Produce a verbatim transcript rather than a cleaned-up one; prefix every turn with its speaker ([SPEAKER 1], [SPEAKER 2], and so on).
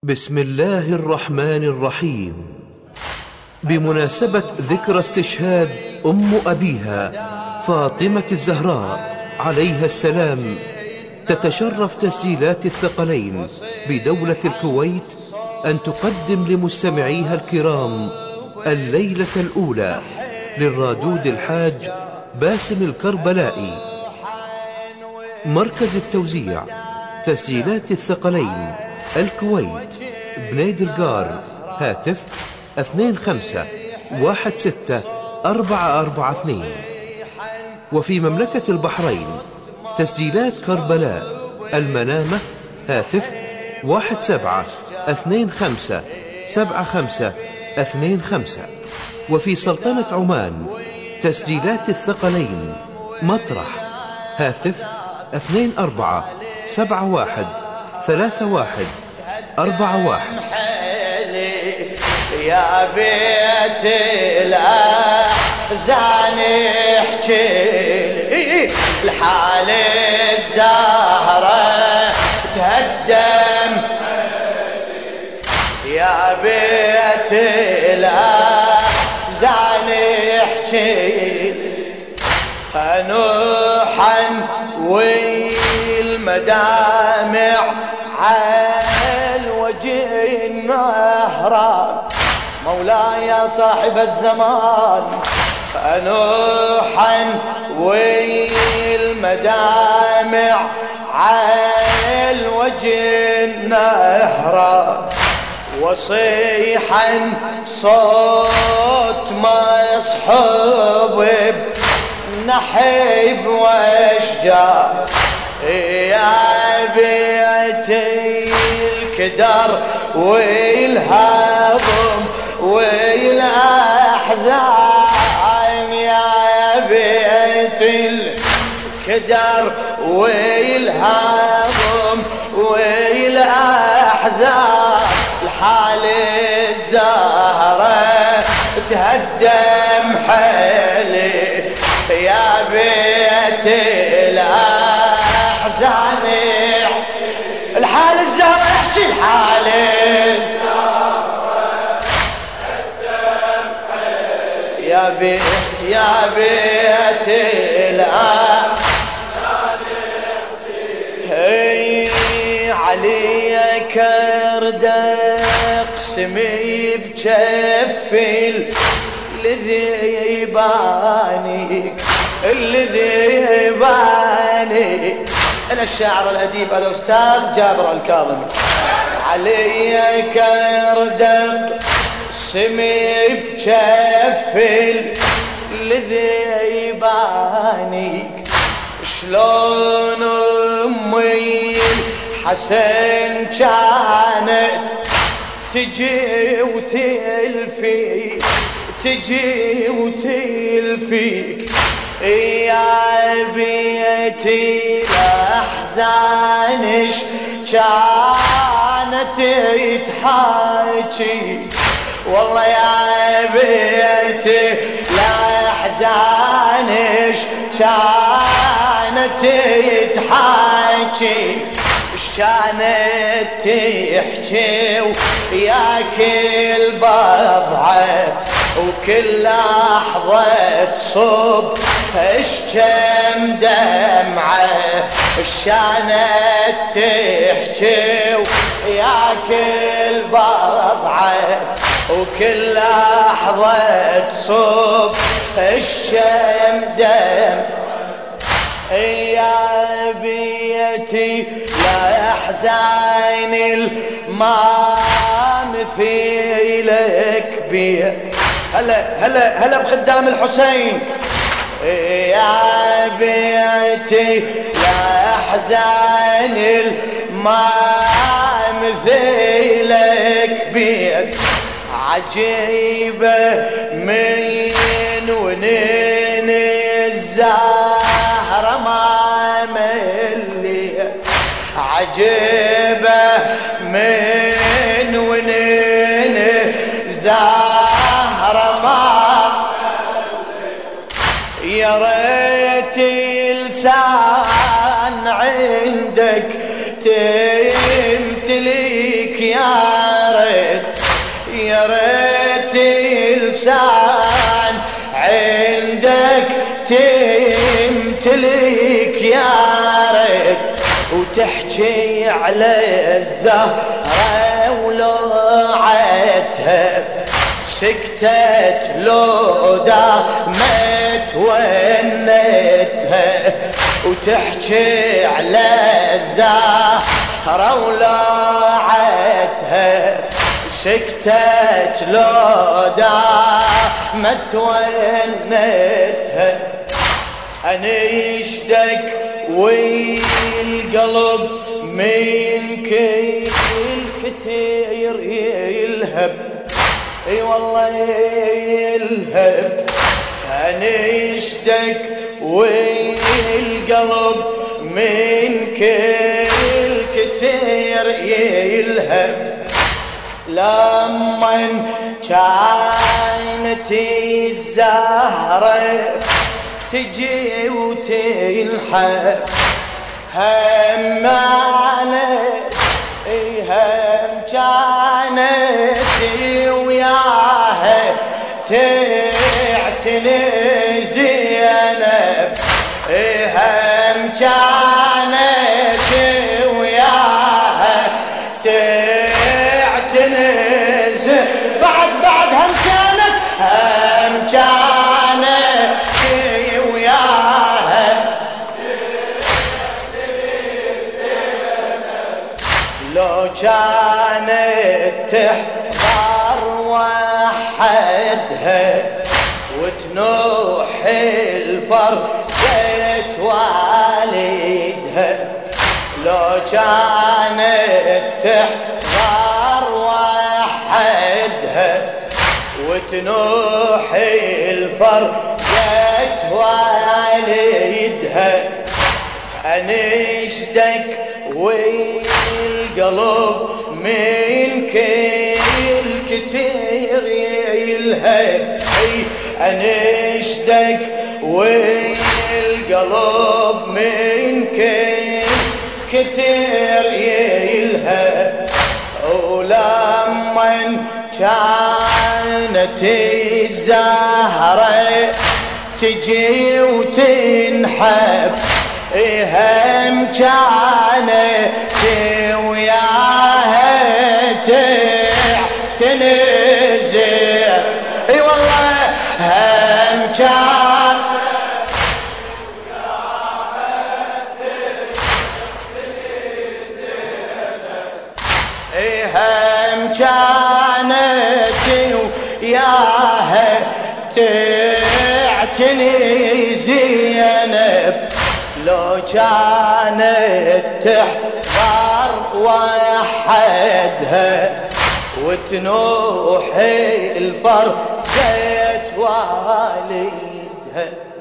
[SPEAKER 1] بسم الله الرحمن الرحيم. بمناسبة ذكرى استشهاد أم أبيها فاطمة الزهراء عليها السلام، تتشرف تسجيلات الثقلين بدولة الكويت أن تقدم لمستمعيها الكرام الليلة الأولى للرادود الحاج باسم الكربلائي. مركز التوزيع تسجيلات الثقلين الكويت، بنيد القار، هاتف اثنين خمسة واحد ستة أربعة أربعة اثنين. وفي مملكة البحرين تسجيلات كربلاء المنامة، هاتف واحد سبعة اثنين خمسة سبعة خمسة اثنين خمسة. وفي سلطنة عمان تسجيلات الثقلين مطرح، هاتف اثنين أربعة سبعة واحد ثلاثة واحد أربعة واحد.
[SPEAKER 2] يا بيت الأحزان احكي الحال الزهرة تهدم، يا بيت الأحزان احكي نوحا والمدامع عن وجه النهر، مولاي صاحب الزمان نوحا والمدامع عن وجه النهر، وصيحا صوت مصحوب بنحب واشجار، يا بيتي الكدر والهضم والأحزان، يا بيت الكدر والهضم والأحزان، الحال الزهرة تهدم حيلي، يا بيت الأحزان الحال الزهرة احكي الحال يا بيت يا بيت الأحزان هي علي كرد اقسمي بجفل الذي يباني الذي يباني. أنا الشاعر الأديب الأستاذ جابر الكاظمي. علي كردق سمي بجفل الذي يبانيك، شلون أمي الحسن كانت تجي وتلفيك تجي وتلفيك، يا بيتي الأحزانش كانت تحاكي، والله يا بيتي الأحزانش كانت تحاكي، اش كانت تحكي وياك البضعة، وكل لحظة تصب اش كم دمعة، اش كانت تحكي وياك البضعة، وكل لحظة تصب اش كم دمعة، يا بيتي لا يحزن ما مثيلك بيه. هلا هلا هلا بخدام الحسين، يا بيتي لا يحزن ما مثيلك بيه، عجيبة من ونين الزهرة ما ملي، عجيبة من ونين الزهرة ما ملي، يا ريت لسان عندك تمتلك يا يا ريت لسان عندك تمتلك يا ريت وتحكي على الزهرة ولوعتها سكتت لو دامت ونتها وتحكي على الزهرة ولوعتها سكتت لو دامت ونتها أنشدك والقلب من كل كتير يلهب اي والله يلهب أنشدك والقلب من كل كتير يلهب لما كانت الزهرة تجي وتنحب هم عليك هم كانت وياها تعتني زينب هم كانت وياها تعتني زينب بعد بعد هم كانت هم كانت وياها لو كانت تحضر وحدها وتنوح الفرقة والدها لو كانت تحضر وحدها وتنوح الفرقة والدها أنشدك والقلب من كل كتير يلهب أنشدك والقلب من كل كتير يلهب ولما كانت الزهرة تجي وتنحب هم كانت وياها تنزل اي والله هم كان اي هم كانت وياها تعتني زينب لو كانت تحضر وحدها وتنوح الفرقة والدها